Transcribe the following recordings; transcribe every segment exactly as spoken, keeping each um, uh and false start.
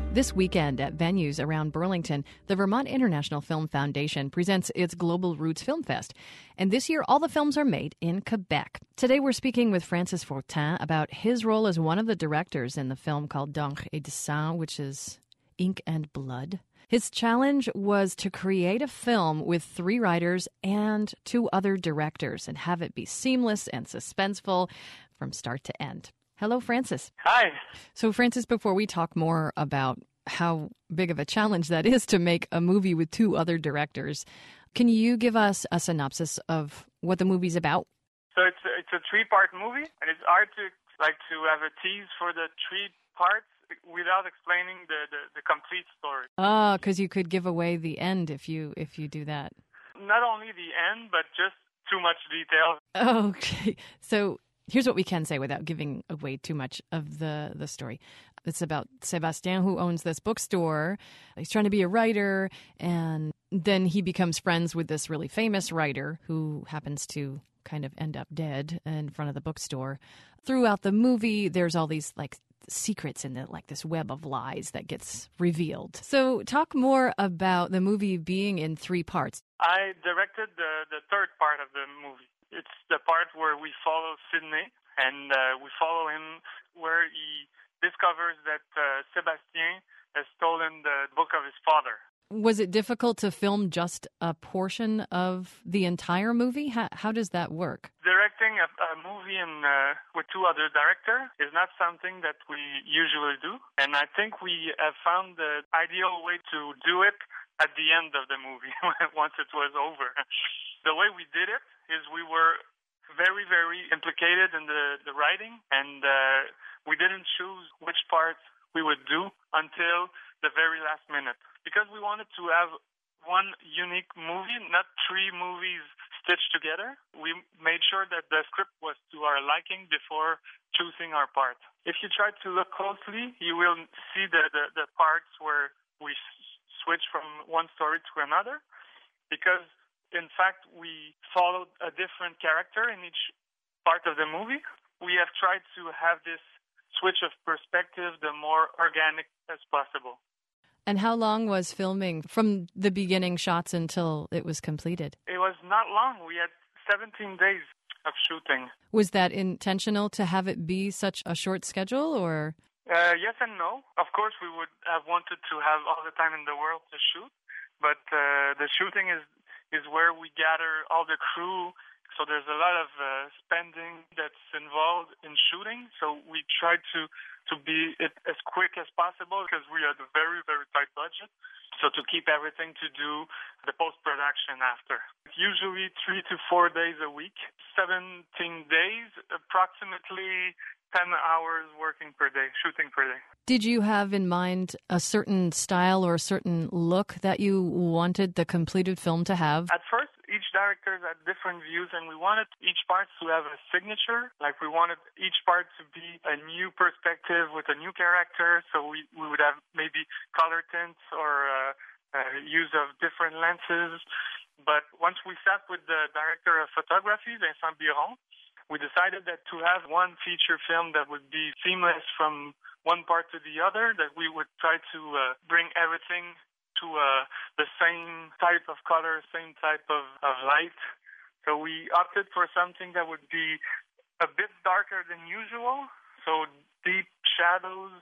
This weekend at venues around Burlington, the Vermont International Film Foundation presents its Global Roots Film Fest. And this year, all the films are made in Quebec. Today, we're speaking with Francis Fortin about his role as one of the directors in the film called D'encre et de sang, which is Ink and Blood. His challenge was to create a film with three writers and two other directors and have it be seamless and suspenseful from start to end. Hello, Francis. Hi. So, Francis, before we talk more about how big of a challenge that is to make a movie with two other directors, can you give us a synopsis of what the movie's about? So it's a, it's a three-part movie, and it's hard to like to have a tease for the three parts without explaining the, the, the complete story. Ah, because you could give away the end if you if you do that. Not only the end, but just too much detail. Okay. So here's what we can say without giving away too much of the, the story. It's about Sébastien, who owns this bookstore. He's trying to be a writer, and then he becomes friends with this really famous writer who happens to kind of end up dead in front of the bookstore. Throughout the movie, there's all these like secrets in the like this web of lies that gets revealed. So talk more about the movie being in three parts. I directed the, the third part of the movie. It's the part where we follow Sidney, and uh, we follow him where he discovers that uh, Sébastien has stolen the book of his father. Was it difficult to film just a portion of the entire movie? How, how does that work? Directing a, a movie in, uh, with two other directors is not something that we usually do, and I think we have found the ideal way to do it at the end of the movie, once it was over. The way we did it is we were very, very implicated in the, the writing, and uh, we didn't choose which parts we would do until the very last minute, because we wanted to have one unique movie, not three movies stitched together. We made sure that the script was to our liking before choosing our part. If you try to look closely, you will see the, the, the parts where we switch from one story to another, because in fact, we followed a different character in each part of the movie. We have tried to have this switch of perspective the more organic as possible. And how long was filming from the beginning shots until it was completed? It was not long. We had seventeen days of shooting. Was that intentional to have it be such a short schedule, or? Uh, yes and no. Of course, we would have wanted to have all the time in the world to shoot, but uh, the shooting is is where we gather all the crew. So there's a lot of uh, spending that's involved in shooting. So we try to, to be it as quick as possible because we had a very, very tight budget. So to keep everything to do the post-production after. Usually three to four days a week, seventeen days, approximately ten hours working per day, shooting per day. Did you have in mind a certain style or a certain look that you wanted the completed film to have? At first, each director had different views, and we wanted each part to have a signature. Like, we wanted each part to be a new perspective with a new character, so we, we would have maybe color tints or uh, uh, use of different lenses. But once we sat with the director of photography, Vincent Biron, we decided that to have one feature film that would be seamless from one part to the other, that we would try to uh, bring everything to uh, the same type of color, same type of, of light. So we opted for something that would be a bit darker than usual, so deep shadows,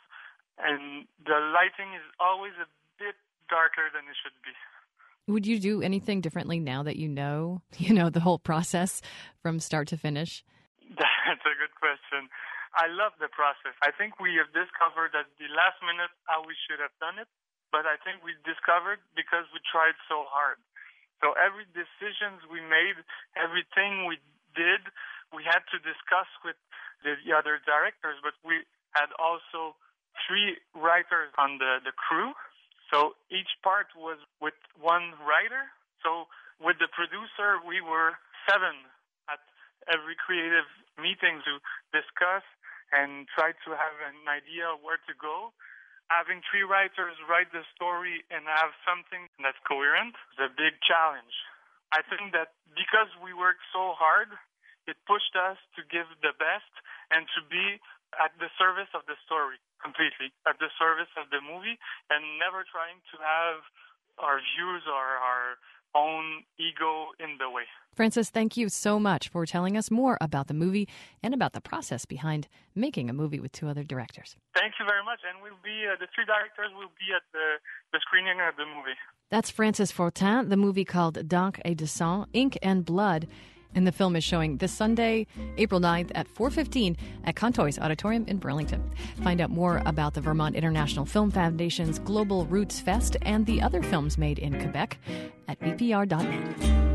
and the lighting is always a bit darker than it should be. Would you do anything differently now that you know, you know, the whole process from start to finish? That's a good question. I love the process. I think we have discovered at the last minute how we should have done it, but I think we discovered because we tried so hard. So every decisions we made, everything we did, we had to discuss with the other directors, but we had also three writers on the, the crew. So each part was with one writer. So with the producer, we were seven at every creative meeting to discuss and try to have an idea of where to go. Having three writers write the story and have something that's coherent is a big challenge. I think that because we worked so hard, it pushed us to give the best and to be at the service of the story, completely, at the service of the movie, and never trying to have our views or our own ego in the way. Francis, thank you so much for telling us more about the movie and about the process behind making a movie with two other directors. Thank you very much, and we'll be uh, the three directors will be at the, the screening of the movie. That's Francis Fortin, the movie called D'encre et de sang, Ink and Blood. And the film is showing this Sunday, April ninth at four fifteen at Contois Auditorium in Burlington. Find out more about the Vermont International Film Foundation's Global Roots Fest and the other films made in Quebec at v p r dot net.